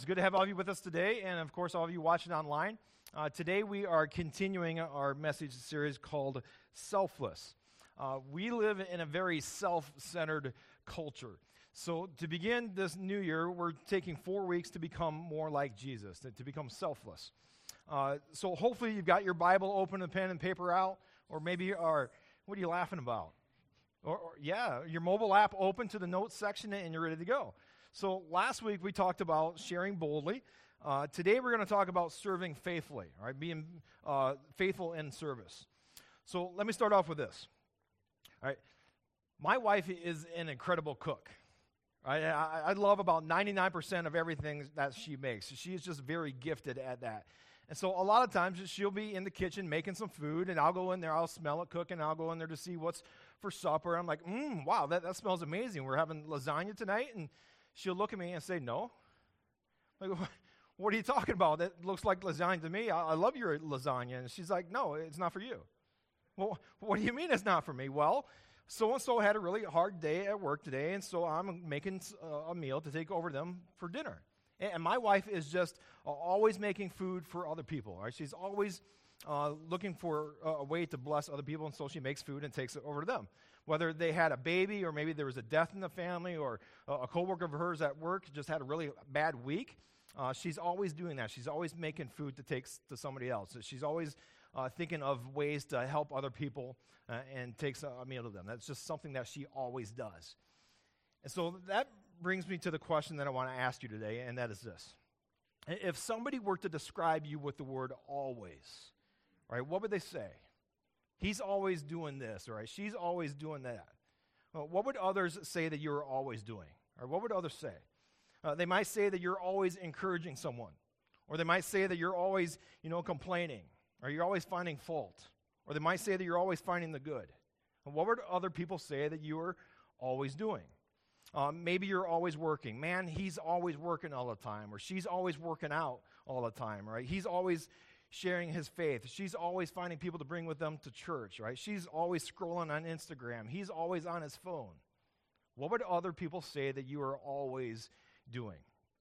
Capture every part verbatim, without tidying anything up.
It's good to have all of you with us today, and of course, all of you watching online. Uh, today, we are continuing our message series called Selfless. Uh, we live in a very self-centered culture. So, to begin this new year, we're taking four weeks to become more like Jesus, to, to become selfless. Uh, so, hopefully, you've got your Bible open, the pen and paper out, or maybe you are, what are you laughing about? Or, or yeah, your mobile app open to the notes section, and you're ready to go. So last week we talked about sharing boldly. Uh, today we're going to talk about serving faithfully, all right, being uh, faithful in service. So let me start off with this. All right, my wife is an incredible cook. Right? I, I love about ninety-nine percent of everything that she makes. She is just very gifted at that. And so a lot of times she'll be in the kitchen making some food, and I'll go in there, I'll smell it cooking, I'll go in there to see what's for supper. I'm like, mmm, wow, that, that smells amazing. We're having lasagna tonight, and she'll look at me and say, no. Like, what are you talking about? That looks like lasagna to me. I, I love your lasagna. And she's like, no, it's not for you. Well, what do you mean it's not for me? Well, so-and-so had a really hard day at work today, and so I'm making uh, a meal to take over them for dinner. And, and my wife is just uh, always making food for other people. Right? She's always uh, looking for uh, a way to bless other people, and so she makes food and takes it over to them. Whether they had a baby or maybe there was a death in the family or uh, a coworker of hers at work just had a really bad week, uh, she's always doing that. She's always making food to take to somebody else. She's always uh, thinking of ways to help other people uh, and takes a, a meal to them. That's just something that she always does. And so that brings me to the question that I want to ask you today, and that is this. If somebody were to describe you with the word always, right, what would they say? He's always doing this, or she's always doing that. Well, what would others say that you're always doing? Or what would others say? Uh, they might say that you're always encouraging someone. Or they might say that you're always, you know, complaining. Or you're always finding fault. Or they might say that you're always finding the good. And what would other people say that you are always doing? Um, maybe you're always working. Man, he's always working all the time. Or she's always working out all the time, right? He's always sharing his faith. She's always finding people to bring with them to church, right? She's always scrolling on Instagram. He's always on his phone. What would other people say that you are always doing?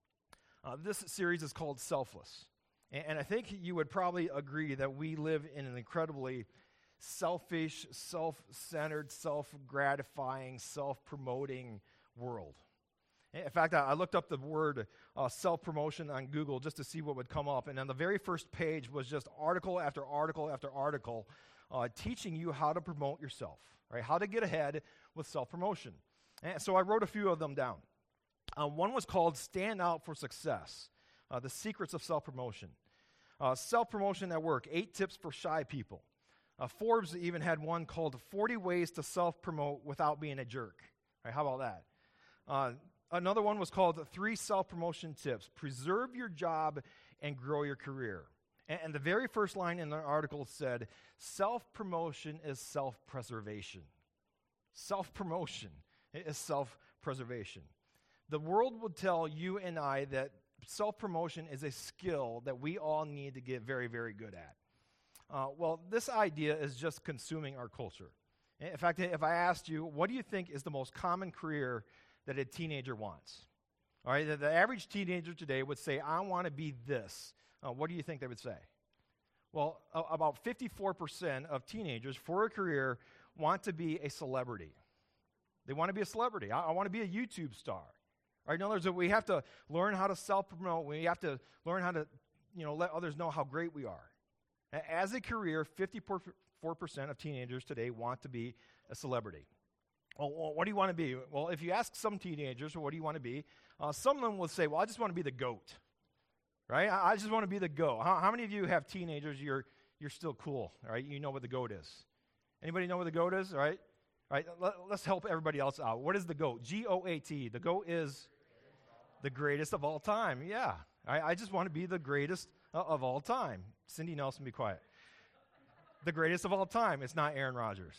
Uh, this series is called Selfless. And, and I think you would probably agree that we live in an incredibly selfish, self-centered, self-gratifying, self-promoting world. In fact, I looked up the word uh, self-promotion on Google just to see what would come up. And on the very first page was just article after article after article uh, teaching you how to promote yourself, right? How to get ahead with self-promotion. And so I wrote a few of them down. Uh, one was called Stand Out for Success, uh, the secrets of self-promotion. Uh, self-promotion at work, eight tips for shy people. Uh, Forbes even had one called forty ways to self-promote without being a jerk. Right, how about that? Uh, Another one was called Three Self-Promotion Tips. Preserve your job and grow your career. And, and the very first line in the article said, self-promotion is self-preservation. Self-promotion is self-preservation. The world would tell you and I that self-promotion is a skill that we all need to get very, very good at. Uh, well, this idea is just consuming our culture. In fact, if I asked you, what do you think is the most common career that a teenager wants? All right, the, the average teenager today would say, I want to be this. Uh, what do you think they would say? Well, uh, about fifty-four percent of teenagers for a career want to be a celebrity. They want to be a celebrity. I, I want to be a YouTube star. All right, in other words, we have to learn how to self-promote. We have to learn how to, you know, let others know how great we are. As a career, fifty-four percent of teenagers today want to be a celebrity. Well, what do you want to be? Well, if you ask some teenagers, well, what do you want to be? Uh, some of them will say, well, I just want to be the GOAT, right? I, I just want to be the GOAT. How, how many of you have teenagers, you're you're still cool, right? You know what the GOAT is. Anybody know what the GOAT is, all right? All right, let, let's help everybody else out. What is the GOAT? G O A T. The GOAT is the greatest of all time, yeah. I, I just want to be the greatest uh, of all time. Cindy Nelson, be quiet. The greatest of all time. It's not Aaron Rodgers.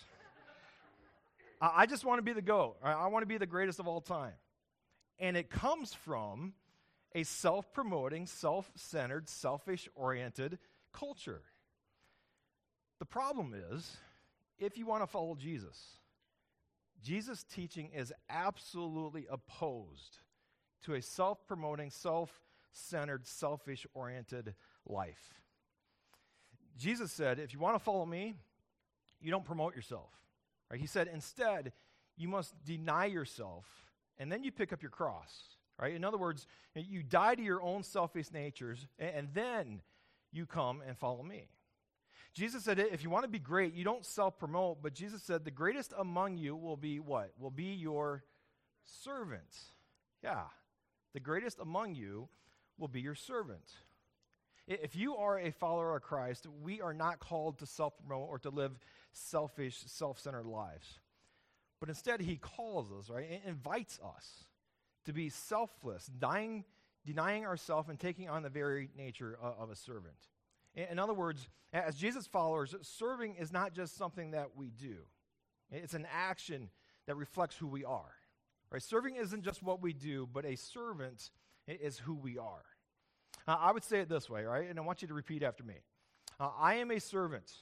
I just want to be the GOAT. I want to be the greatest of all time. And it comes from a self-promoting, self-centered, selfish-oriented culture. The problem is, if you want to follow Jesus, Jesus' teaching is absolutely opposed to a self-promoting, self self-centered, selfish-oriented life. Jesus said, if you want to follow me, you don't promote yourself. Right? He said, instead, you must deny yourself, and then you pick up your cross. Right? In other words, you die to your own selfish natures, and then you come and follow me. Jesus said, if you want to be great, you don't self-promote, but Jesus said, the greatest among you will be what? Will be your servant. Yeah, the greatest among you will be your servant. If you are a follower of Christ, we are not called to self-promote or to live selfish, self-centered lives. But instead, he calls us, right, and invites us to be selfless, dying, denying ourselves and taking on the very nature of, of a servant. In, in other words, as Jesus followers, serving is not just something that we do. It's an action that reflects who we are. Right? Serving isn't just what we do, but a servant is who we are. Uh, I would say it this way, right? And I want you to repeat after me. Uh, I am a servant.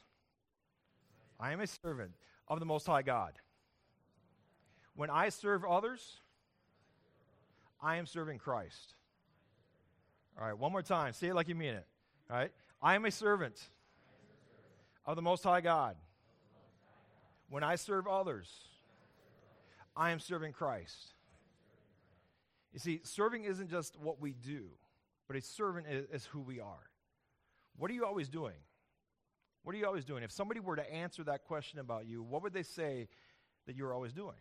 I am a servant of the Most High God. When I serve others, I am serving Christ. All right, one more time. Say it like you mean it. All right? I am a servant of the Most High God. When I serve others, I am serving Christ. You see, serving isn't just what we do, but a servant is, is who we are. What are you always doing? What are you always doing? If somebody were to answer that question about you, what would they say that you're always doing?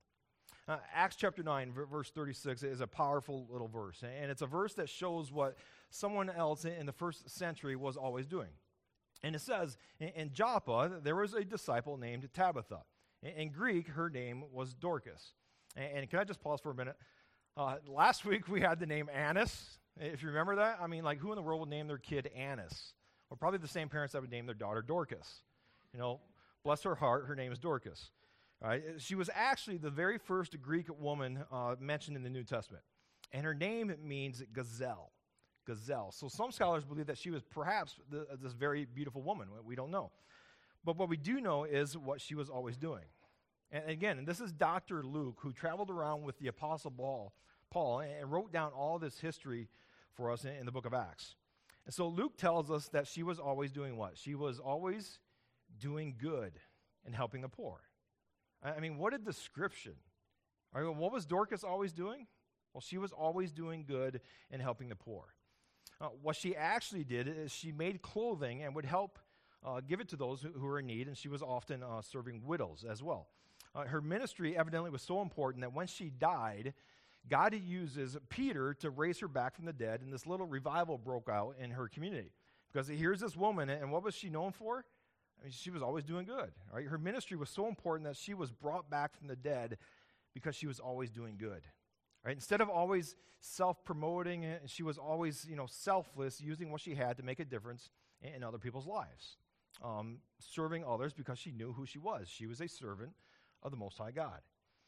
Uh, Acts chapter nine, v- verse thirty-six is a powerful little verse, and it's a verse that shows what someone else in the first century was always doing. And it says, in, in Joppa, there was a disciple named Tabitha. In, in Greek, her name was Dorcas. And, and can I just pause for a minute? Uh, last week, we had the name Annas. If you remember that, I mean, like, who in the world would name their kid Annas? Well, probably the same parents that would name their daughter Dorcas. You know, bless her heart, her name is Dorcas. All right? She was actually the very first Greek woman uh, mentioned in the New Testament. And her name means gazelle. Gazelle. So some scholars believe that she was perhaps the, this very beautiful woman. We don't know. But what we do know is what she was always doing. And again, and this is Doctor Luke, who traveled around with the Apostle Paul, Paul and wrote down all this history for us in, in the book of Acts. And so Luke tells us that she was always doing what? She was always doing good and helping the poor. I mean, what a description. I mean, what was Dorcas always doing? Well, she was always doing good and helping the poor. Uh, what she actually did is she made clothing and would help uh, give it to those who, who were in need, and she was often uh, serving widows as well. Uh, her ministry evidently was so important that when she died, God uses Peter to raise her back from the dead, and this little revival broke out in her community. Because here's this woman, and what was she known for? I mean, she was always doing good. Right? Her ministry was so important that she was brought back from the dead because she was always doing good. Right? Instead of always self-promoting, she was always, you know, selfless, using what she had to make a difference in, in other people's lives, um, serving others because she knew who she was. She was a servant of the Most High God.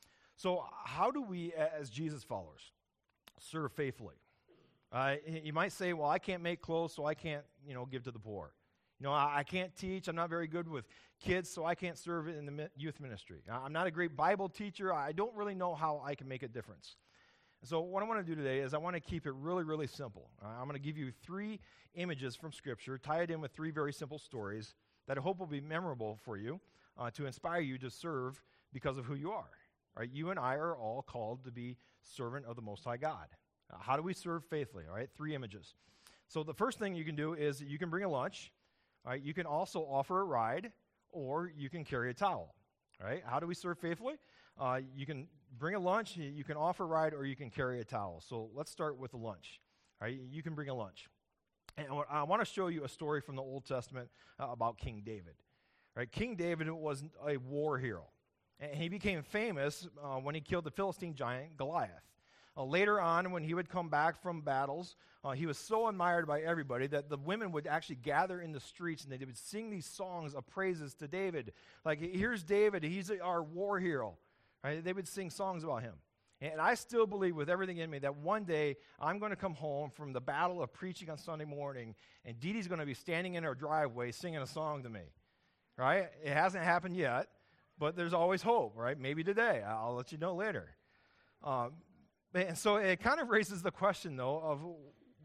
So how do we, as Jesus followers, serve faithfully? Uh, you might say, well, I can't make clothes, so I can't, you know, give to the poor. You know, I, I can't teach. I'm not very good with kids, so I can't serve in the mi- youth ministry. I'm not a great Bible teacher. I don't really know how I can make a difference. So what I want to do today is I want to keep it really, really simple. Uh, I'm going to give you three images from Scripture, tie it in with three very simple stories that I hope will be memorable for you uh, to inspire you to serve because of who you are. Right? You and I are all called to be servant of the Most High God. Uh, how do we serve faithfully? All right, three images. So the first thing you can do is you can bring a lunch. All right, you can also offer a ride, or you can carry a towel. All right, how do we serve faithfully? Uh, you can bring a lunch, you can offer a ride, or you can carry a towel. So let's start with the lunch. All right, you can bring a lunch. And I want to show you a story from the Old Testament uh, about King David. All right, King David was a war hero. And he became famous uh, when he killed the Philistine giant Goliath. Uh, later on, when he would come back from battles, uh, he was so admired by everybody that the women would actually gather in the streets and they would sing these songs of praises to David. Like, here's David, he's our war hero. Right? They would sing songs about him. And I still believe with everything in me that one day I'm going to come home from the battle of preaching on Sunday morning, and Dee Dee's going to be standing in her driveway singing a song to me. Right? It hasn't happened yet, but there's always hope, right? Maybe today. I'll let you know later. Um, and so it kind of raises the question, though, of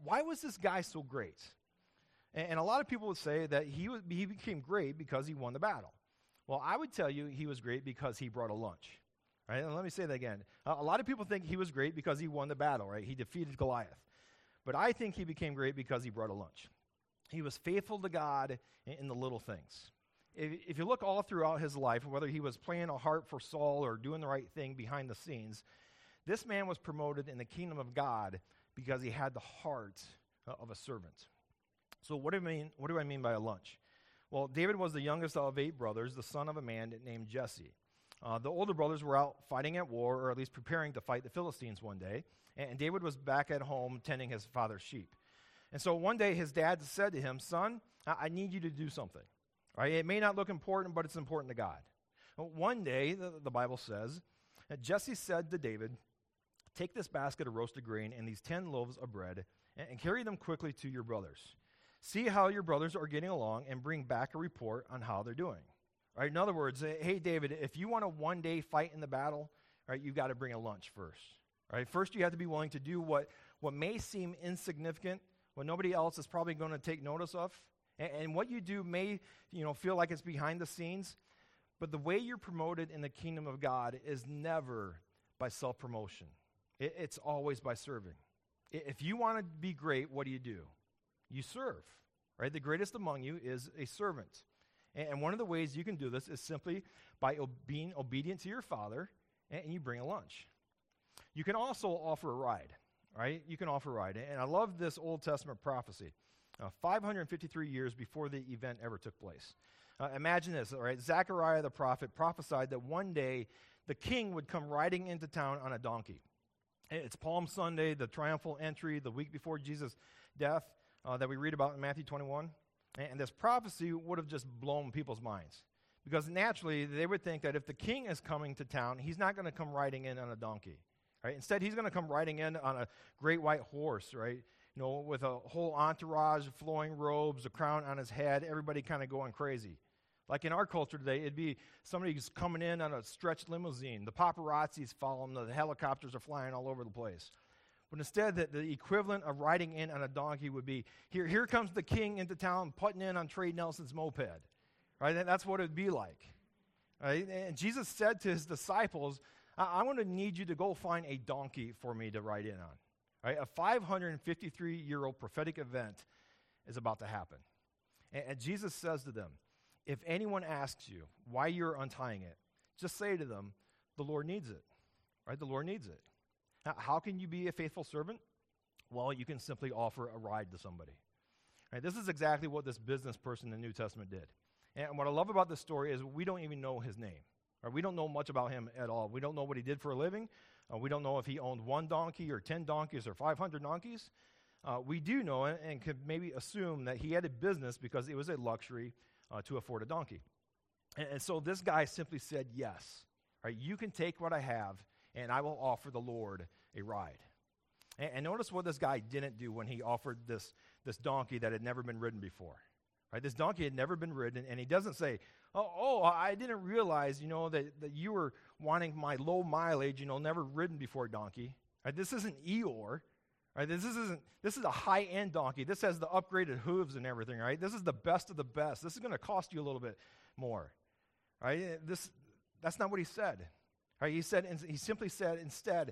why was this guy so great? And, and a lot of people would say that he, was, he became great because he won the battle. Well, I would tell you he was great because he brought a lunch. Right? And let me say that again. Uh, a lot of people think he was great because he won the battle, right? He defeated Goliath. But I think he became great because he brought a lunch. He was faithful to God in, in the little things. If, if you look all throughout his life, whether he was playing a harp for Saul or doing the right thing behind the scenes, this man was promoted in the kingdom of God because he had the heart uh, of a servant. So what do I mean, what do I mean by a lunch? Well, David was the youngest of eight brothers, the son of a man named Jesse. Uh, the older brothers were out fighting at war, or at least preparing to fight the Philistines one day, and David was back at home tending his father's sheep. And so one day his dad said to him, "Son, I, I need you to do something. Right? It may not look important, but it's important to God." Well, one day, the, the Bible says, that Jesse said to David, "Take this basket of roasted grain and these ten loaves of bread and, and carry them quickly to your brothers. See how your brothers are getting along and bring back a report on how they're doing." Right? In other words, hey, David, if you want to one day fight in the battle, right, you've got to bring a lunch first. Right? First, you have to be willing to do what, what may seem insignificant, what nobody else is probably going to take notice of. And, and what you do may, you know, feel like it's behind the scenes, but the way you're promoted in the kingdom of God is never by self-promotion. It, it's always by serving. If you want to be great, what do you do? You serve. Right? The greatest among you is a servant. And one of the ways you can do this is simply by ob- being obedient to your father, and, and you bring a lunch. You can also offer a ride, right? You can offer a ride. And I love this Old Testament prophecy, uh, five hundred fifty-three years before the event ever took place. Uh, imagine this, all right? Zechariah the prophet prophesied that one day the king would come riding into town on a donkey. It's Palm Sunday, the triumphal entry, the week before Jesus' death uh, that we read about in Matthew twenty-one. And this prophecy would have just blown people's minds. Because naturally, they would think that if the king is coming to town, he's not going to come riding in on a donkey. Right? Instead, he's going to come riding in on a great white horse, right? You know, with a whole entourage, flowing robes, a crown on his head, everybody kind of going crazy. Like in our culture today, it'd be somebody who's coming in on a stretched limousine. The paparazzi's following them. The helicopters are flying all over the place. But instead, the, the equivalent of riding in on a donkey would be, here, here comes the king into town, putting in on Trey Nelson's moped. Right? And that's what it would be like. Right? And Jesus said to his disciples, I- I'm going to need you to go find a donkey for me to ride in on. Right? A five hundred fifty-three-year-old prophetic event is about to happen. And, and Jesus says to them, if anyone asks you why you're untying it, just say to them, the Lord needs it. Right? The Lord needs it. Now, how can you be a faithful servant? Well, you can simply offer a ride to somebody. Right? This is exactly what this business person in the New Testament did. And what I love about this story is we don't even know his name. Right? We don't know much about him at all. We don't know what he did for a living. Uh, we don't know if he owned one donkey or ten donkeys or five hundred donkeys. Uh, we do know and, and could maybe assume that he had a business because it was a luxury uh, to afford a donkey. And, and so this guy simply said, yes, right? You can take what I have, and I will offer the Lord a ride. And, and notice what this guy didn't do when he offered this, this donkey that had never been ridden before. Right? This donkey had never been ridden, and he doesn't say, oh, oh I didn't realize, you know, that, that you were wanting my low mileage, you know, never ridden before donkey. Right? This isn't Eeyore. Right? This isn't, this is a high-end donkey. This has the upgraded hooves and everything, right? This is the best of the best. This is going to cost you a little bit more. Right? This, that's not what he said. Right? He said, he simply said, instead,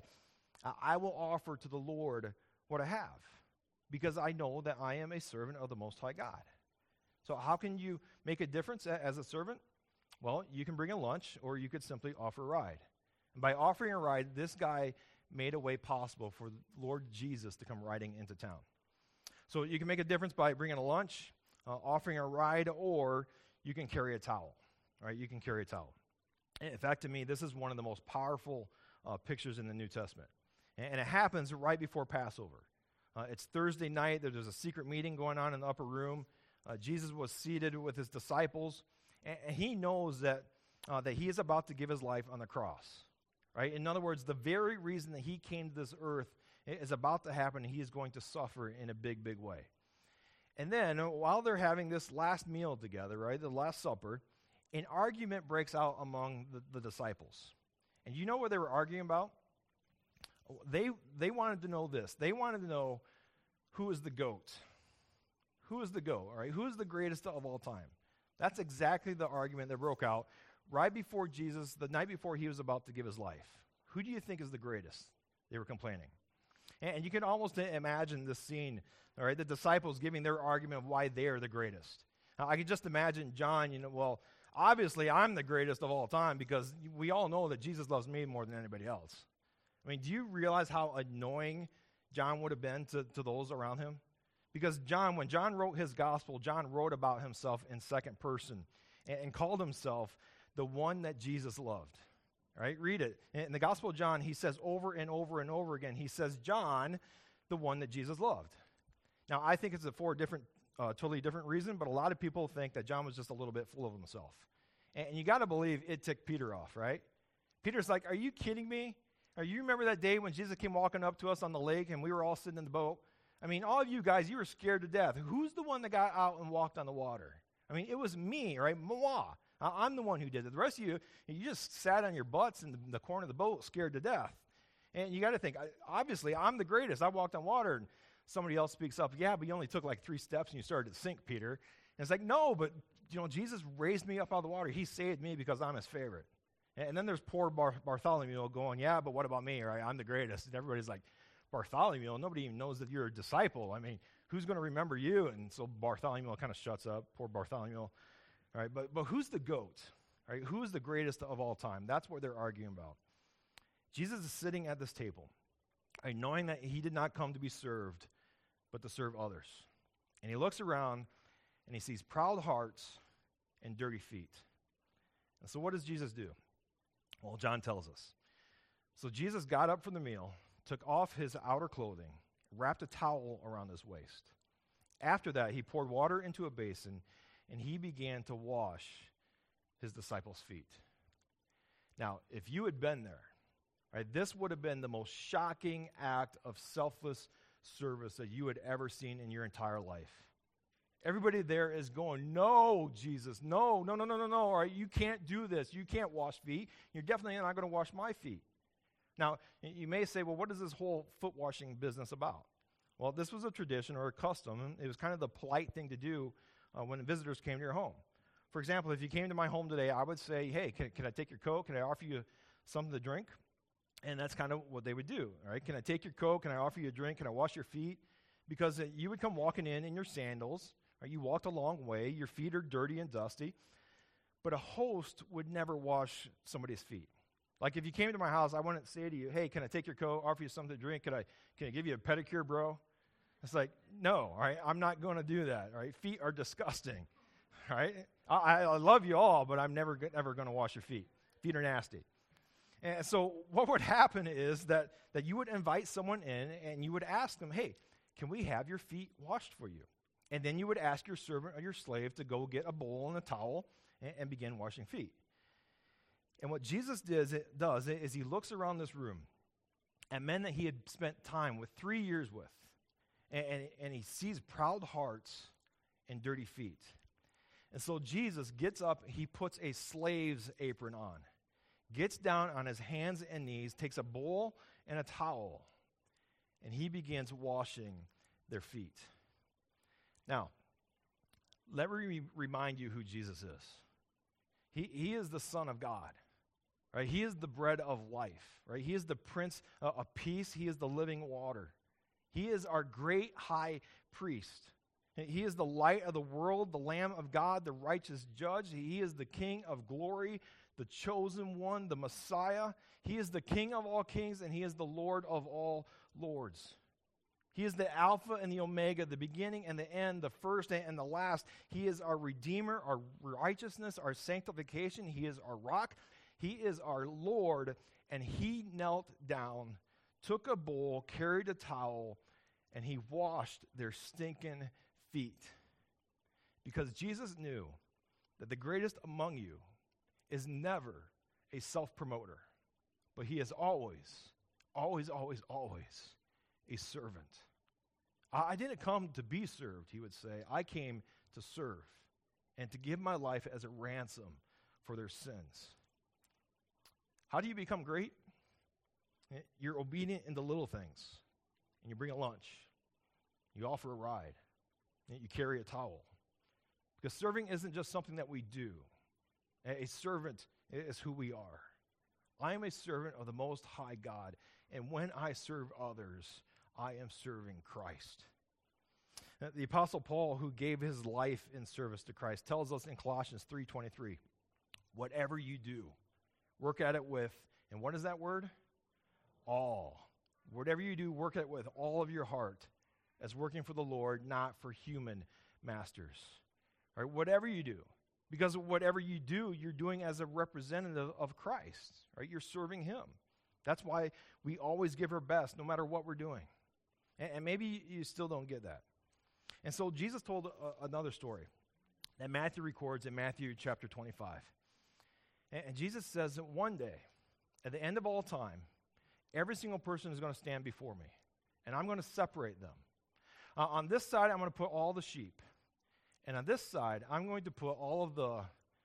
I will offer to the Lord what I have, because I know that I am a servant of the Most High God. So how can you make a difference as a servant? Well, you can bring a lunch, or you could simply offer a ride. And by offering a ride, this guy made a way possible for Lord Jesus to come riding into town. So you can make a difference by bringing a lunch, uh, offering a ride, or you can carry a towel. Right? You can carry a towel. In fact, to me, this is one of the most powerful uh, pictures in the New Testament. And, and it happens right before Passover. Uh, it's Thursday night. There's a secret meeting going on in the upper room. Uh, Jesus was seated with his disciples, and, and he knows that, uh, that he is about to give his life on the cross. Right? In other words, the very reason that he came to this earth is about to happen. He is going to suffer in a big, big way. And then, while they're having this last meal together, right, the Last Supper, an argument breaks out among the, the disciples. And you know what they were arguing about? They, they wanted to know this. They wanted to know who is the GOAT? Who is the GOAT, all right? Who is the greatest of all time? That's exactly the argument that broke out right before Jesus, the night before he was about to give his life. Who do you think is the greatest? They were complaining. And, and you can almost imagine this scene, all right? The disciples giving their argument of why they are the greatest. Now, I can just imagine John, you know, well, obviously I'm the greatest of all time because we all know that Jesus loves me more than anybody else. I mean, do you realize how annoying John would have been to, to those around him? Because John, when John wrote his gospel, John wrote about himself in second person and, and called himself the one that Jesus loved. Right? Read it. In the Gospel of John, he says over and over and over again, he says, John, the one that Jesus loved. Now, I think it's for a different, uh, totally different reason, but a lot of people think that John was just a little bit full of himself. And, and you got to believe it ticked Peter off, right? Peter's like, are you kidding me? Or you remember that day when Jesus came walking up to us on the lake and we were all sitting in the boat? I mean, all of you guys, you were scared to death. Who's the one that got out and walked on the water? I mean, it was me, right? Moi. I'm the one who did it. The rest of you, you just sat on your butts in the, the corner of the boat scared to death. And you got to think, obviously, I'm the greatest. I walked on water. And somebody else speaks up, yeah, but you only took like three steps and you started to sink, Peter. And it's like, no, but, you know, Jesus raised me up out of the water. He saved me because I'm his favorite. And, and then there's poor Bar- Bartholomew going, yeah, but what about me, right? I'm the greatest. And everybody's like, Bartholomew, nobody even knows that you're a disciple. I mean, who's going to remember you? And so Bartholomew kind of shuts up. Poor Bartholomew. All right, but, but who's the GOAT? Right? Who is the greatest of all time? That's what they're arguing about. Jesus is sitting at this table, right, knowing that he did not come to be served, but to serve others. And he looks around, and he sees proud hearts and dirty feet. And so what does Jesus do? Well, John tells us. So Jesus got up from the meal, took off his outer clothing, wrapped a towel around his waist. After that, he poured water into a basin, and he began to wash his disciples' feet. Now, if you had been there, right, this would have been the most shocking act of selfless service that you had ever seen in your entire life. Everybody there is going, no, Jesus, no, no, no, no, no, no, all right, you can't do this. You can't wash feet. You're definitely not going to wash my feet. Now, you may say, well, what is this whole foot washing business about? Well, this was a tradition or a custom. It was kind of the polite thing to do uh, when visitors came to your home. For example, if you came to my home today, I would say, hey, can, can I take your Coke? Can I offer you something to drink? And that's kind of what they would do, all right? Can I take your Coke? Can I offer you a drink? Can I wash your feet? Because uh, you would come walking in in your sandals, right? You walked a long way. Your feet are dirty and dusty. But a host would never wash somebody's feet. Like if you came to my house, I wouldn't say to you, hey, can I take your coat, offer you something to drink? Can I can I give you a pedicure, bro? It's like, no, all right, I'm not going to do that, all right? Feet are disgusting, all right? I, I love you all, but I'm never, ever going to wash your feet. Feet are nasty. And so what would happen is that, that you would invite someone in and you would ask them, hey, can we have your feet washed for you? And then you would ask your servant or your slave to go get a bowl and a towel and, and begin washing feet. And what Jesus does, it does is he looks around this room at men that he had spent time with, three years with, and, and, and he sees proud hearts and dirty feet. And so Jesus gets up, he puts a slave's apron on, gets down on his hands and knees, takes a bowl and a towel, and he begins washing their feet. Now, let me remind you who Jesus is. He, he is the Son of God. Right? He is the bread of life, right? He is the Prince uh, of Peace. He is the living water. He is our great high priest. He is the light of the world, the Lamb of God, the righteous judge. He is the King of glory, the chosen one, the Messiah. He is the King of all kings, and he is the Lord of all lords. He is the Alpha and the Omega, the beginning and the end, the first and the last. He is our Redeemer, our righteousness, our sanctification. He is our rock. He is our Lord, and he knelt down, took a bowl, carried a towel, and he washed their stinking feet. Because Jesus knew that the greatest among you is never a self-promoter, but he is always, always, always, always a servant. I didn't come to be served, he would say. I came to serve and to give my life as a ransom for their sins. How do you become great? You're obedient in the little things, and you bring a lunch. You offer a ride. You carry a towel. Because serving isn't just something that we do. A servant is who we are. I am a servant of the Most High God, and when I serve others, I am serving Christ. The Apostle Paul, who gave his life in service to Christ, tells us in Colossians three twenty-three, whatever you do, work at it with, and what is that word? All. Whatever you do, work at it with all of your heart, as working for the Lord, not for human masters. All right, whatever you do. Because whatever you do, you're doing as a representative of Christ. Right? You're serving him. That's why we always give our best, no matter what we're doing. And, and maybe you still don't get that. And so Jesus told a, another story that Matthew records in Matthew chapter twenty-five. And, and Jesus says that one day, at the end of all time, every single person is going to stand before me. And I'm going to separate them. Uh, on this side, I'm going to put all the sheep. And on this side, I'm going to put all of the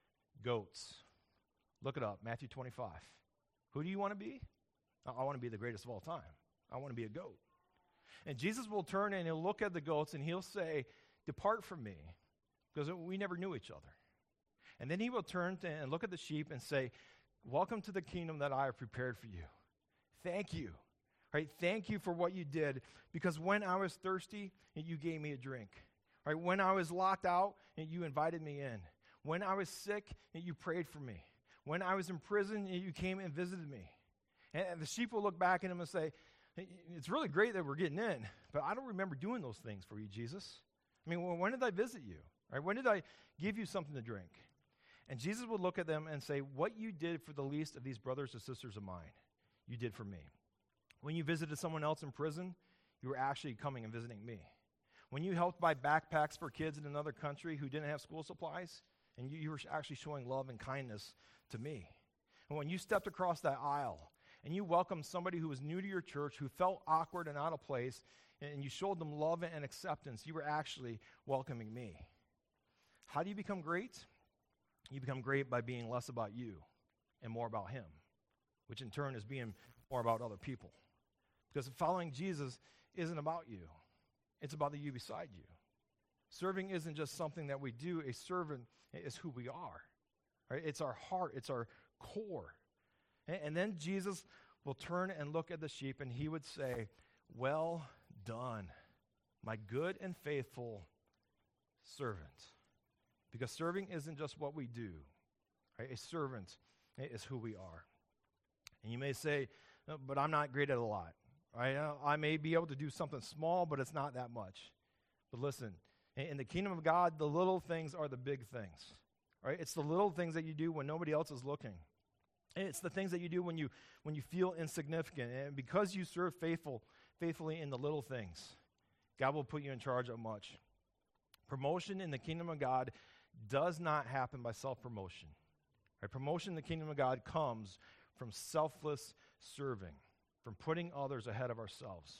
goats. Look it up, Matthew twenty-five. Who do you want to be? I want to be the greatest of all time. I want to be a goat. And Jesus will turn and he'll look at the goats and he'll say, depart from me, because we never knew each other. And then he will turn to, and look at the sheep and say, welcome to the kingdom that I have prepared for you. Thank you. Right? Thank you for what you did, because when I was thirsty, you gave me a drink. Right? When I was locked out, you invited me in. When I was sick, you prayed for me. When I was in prison, you came and visited me. And the sheep will look back at him and say, it's really great that we're getting in, but I don't remember doing those things for you, Jesus. I mean, when did I visit you? Right? When did I give you something to drink? And Jesus would look at them and say, what you did for the least of these brothers and sisters of mine, you did for me. When you visited someone else in prison, you were actually coming and visiting me. When you helped buy backpacks for kids in another country who didn't have school supplies, and you, you were actually showing love and kindness to me. And when you stepped across that aisle, and you welcomed somebody who was new to your church, who felt awkward and out of place, and you showed them love and acceptance, you were actually welcoming me. How do you become great? You become great by being less about you and more about him, which in turn is being more about other people. Because following Jesus isn't about you. It's about the you beside you. Serving isn't just something that we do. A servant is who we are. Right? It's our heart. It's our core. And, and then Jesus will turn and look at the sheep, and he would say, well done, my good and faithful servant. Because serving isn't just what we do. Right? A servant is who we are. And you may say, but I'm not great at a lot. Right? I may be able to do something small, but it's not that much. But listen, in the kingdom of God, the little things are the big things. Right? It's the little things that you do when nobody else is looking. It's the things that you do when you when you feel insignificant. And because you serve faithful, faithfully in the little things, God will put you in charge of much. Promotion in the kingdom of God does not happen by self-promotion. Right? Promotion in the kingdom of God comes from selfless serving, from putting others ahead of ourselves.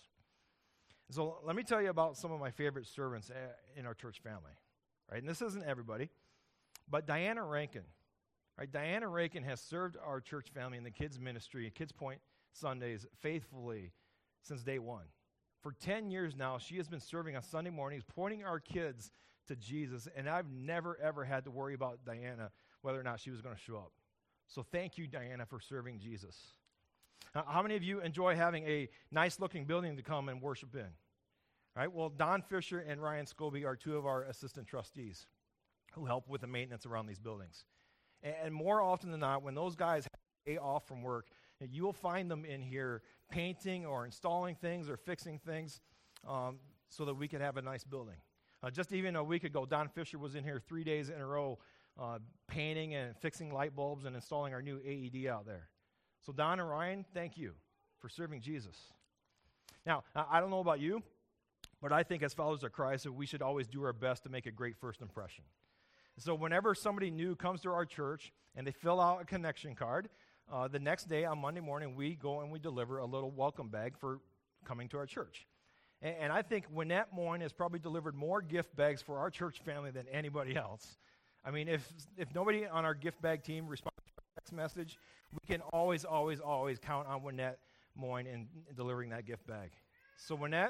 So let me tell you about some of my favorite servants in our church family. Right? And this isn't everybody, but Diana Rankin. Right? Diana Rankin has served our church family in the kids ministry, Kids Point Sundays, faithfully since day one. For ten years now, she has been serving on Sunday mornings, pointing our kids to Jesus, and I've never, ever had to worry about Diana, whether or not she was going to show up. So thank you, Diana, for serving Jesus. Now, how many of you enjoy having a nice-looking building to come and worship in? All right, well, Don Fisher and Ryan Scobie are two of our assistant trustees who help with the maintenance around these buildings. And, and more often than not, when those guys have a day off from work, you will find them in here painting or installing things or fixing things um, so that we can have a nice building. Uh, just even a week ago, Don Fisher was in here three days in a row uh, painting and fixing light bulbs and installing our new A E D out there. So Don and Ryan, thank you for serving Jesus. Now, I don't know about you, but I think as followers of Christ, we should always do our best to make a great first impression. So whenever somebody new comes to our church and they fill out a connection card, uh, the next day on Monday morning, we go and we deliver a little welcome bag for coming to our church. And, and I think Winnette Moyne has probably delivered more gift bags for our church family than anybody else. I mean, if if nobody on our gift bag team responds to our text message, we can always, always, always count on Winnette Moyne in, in delivering that gift bag. So Winnette,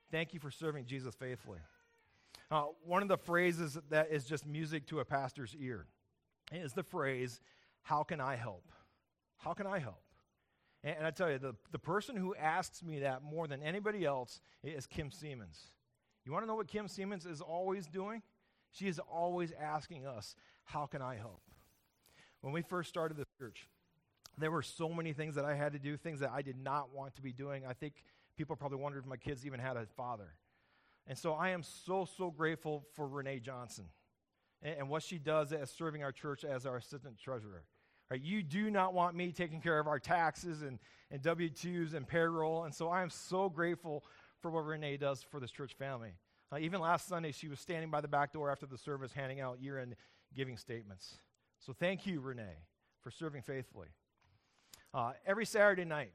thank you for serving Jesus faithfully. Uh, one of the phrases that is just music to a pastor's ear is the phrase, how can I help? How can I help? And, and I tell you, the, the person who asks me that more than anybody else is Kim Siemens. You want to know what Kim Siemens is always doing? She is always asking us, how can I help? When we first started the church, there were so many things that I had to do, things that I did not want to be doing. I think people probably wondered if my kids even had a father. And so I am so, so grateful for Renee Johnson and, and what she does as serving our church as our assistant treasurer. Right, you do not want me taking care of our taxes and, and W two's and payroll, and so I am so grateful for what Renee does for this church family. Uh, even last Sunday, she was standing by the back door after the service handing out year-end giving statements. So thank you, Renee, for serving faithfully. Uh, every Saturday night,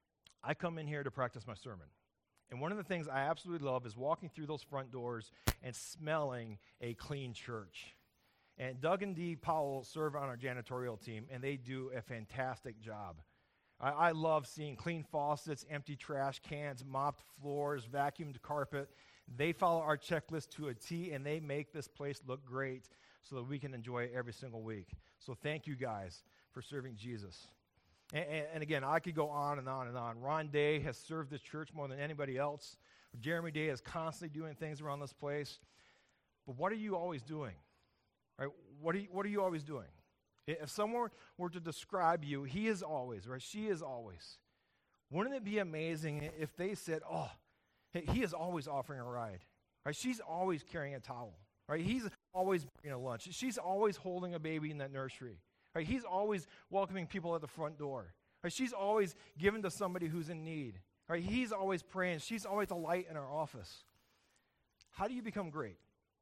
I come in here to practice my sermon. And one of the things I absolutely love is walking through those front doors and smelling a clean church. And Doug and Dee Powell serve on our janitorial team, and they do a fantastic job. I, I love seeing clean faucets, empty trash cans, mopped floors, vacuumed carpet. They follow our checklist to a T, and they make this place look great so that we can enjoy it every single week. So thank you guys for serving Jesus. And, and, and again, I could go on and on and on. Ron Day has served this church more than anybody else. Jeremy Day is constantly doing things around this place. But what are you always doing? Right? What are you, what are you always doing? If someone were to describe you, he is always, right? She is always. Wouldn't it be amazing if they said, oh, he is always offering a ride. Right? She's always carrying a towel. Right? He's always bringing a lunch. She's always holding a baby in that nursery. Right? He's always welcoming people at the front door. Right? She's always giving to somebody who's in need. Right? He's always praying. She's always a light in our office. How do you become great?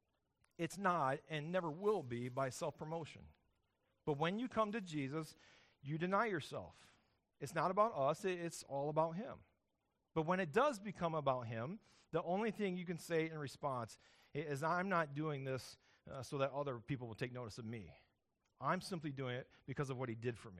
It's not and never will be by self-promotion. But when you come to Jesus, you deny yourself. It's not about us. It's all about him. But when it does become about him, the only thing you can say in response is, I'm not doing this uh, so that other people will take notice of me. I'm simply doing it because of what he did for me.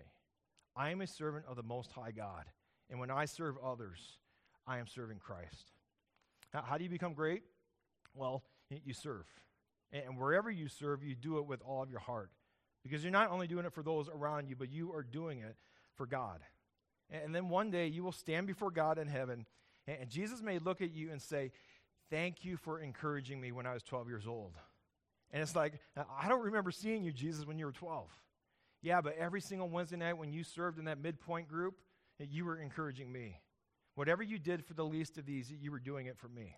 I am a servant of the Most High God. And when I serve others, I am serving Christ. Now, how do you become great? Well, you serve. And wherever you serve, you do it with all of your heart. Because you're not only doing it for those around you, but you are doing it for God. And then one day you will stand before God in heaven, and Jesus may look at you and say, thank you for encouraging me when I was twelve years old. And it's like, I don't remember seeing you, Jesus, when you were twelve. Yeah, but every single Wednesday night when you served in that midpoint group, you were encouraging me. Whatever you did for the least of these, you were doing it for me.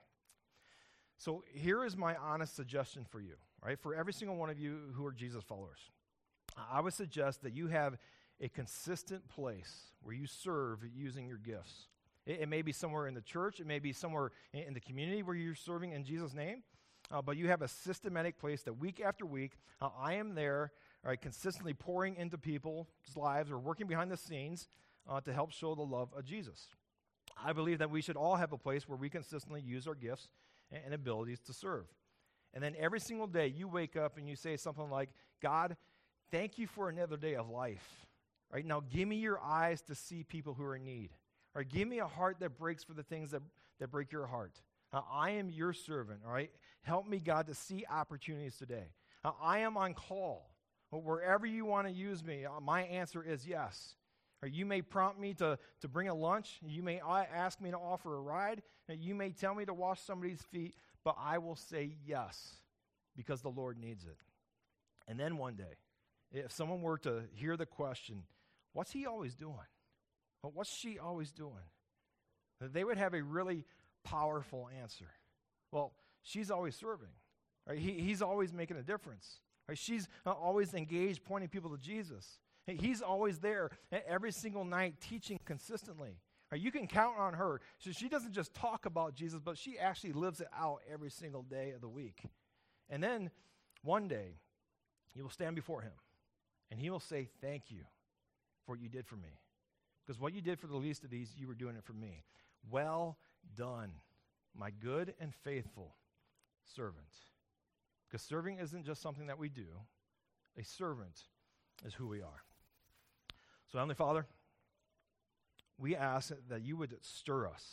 So here is my honest suggestion for you, right? For every single one of you who are Jesus followers, I would suggest that you have a consistent place where you serve using your gifts. It, it may be somewhere in the church. It may be somewhere in, in the community where you're serving in Jesus' name. Uh, but you have a systematic place that week after week, uh, I am there, right, consistently pouring into people's lives or working behind the scenes uh, to help show the love of Jesus. I believe that we should all have a place where we consistently use our gifts and, and abilities to serve. And then every single day you wake up and you say something like, God, thank you for another day of life. Right now, give me your eyes to see people who are in need. Or give me a heart that breaks for the things that, that break your heart. Uh, I am your servant, all right? Help me, God, to see opportunities today. Uh, I am on call. Wherever you want to use me, uh, my answer is yes. Or you may prompt me to, to bring a lunch. You may uh, ask me to offer a ride. Uh, you may tell me to wash somebody's feet, but I will say yes because the Lord needs it. And then one day, if someone were to hear the question, what's he always doing? Well, what's she always doing? They would have a really powerful answer. Well, she's always serving. Right? He, he's always making a difference. Right? She's uh, always engaged, pointing people to Jesus. He's always there every single night teaching consistently. Right? You can count on her. So she doesn't just talk about Jesus, but she actually lives it out every single day of the week. And then one day, you will stand before him, and he will say, thank you for what you did for me. Because what you did for the least of these, you were doing it for me. Well done, my good and faithful servant. Because serving isn't just something that we do. A servant is who we are. So, Heavenly Father, we ask that you would stir us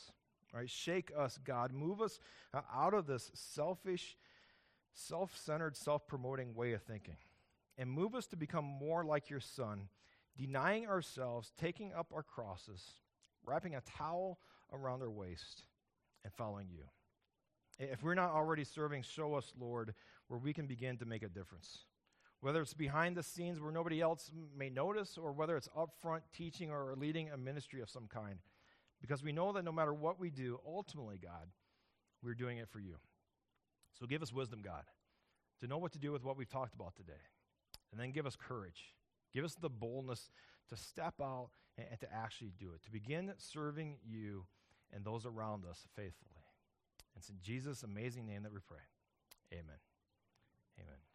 All right, shake us, God. Move us uh, out of this selfish, self-centered, self-promoting way of thinking. And move us to become more like your Son, denying ourselves, taking up our crosses, wrapping a towel around our waist, and following you. If we're not already serving, show us, Lord, where we can begin to make a difference. Whether it's behind the scenes where nobody else may notice, or whether it's up front teaching or leading a ministry of some kind. Because we know that no matter what we do, ultimately, God, we're doing it for you. So give us wisdom, God, to know what to do with what we've talked about today. And then give us courage. Give us the boldness to step out and, and to actually do it, to begin serving you and those around us faithfully. It's in Jesus' amazing name that we pray. Amen. Amen.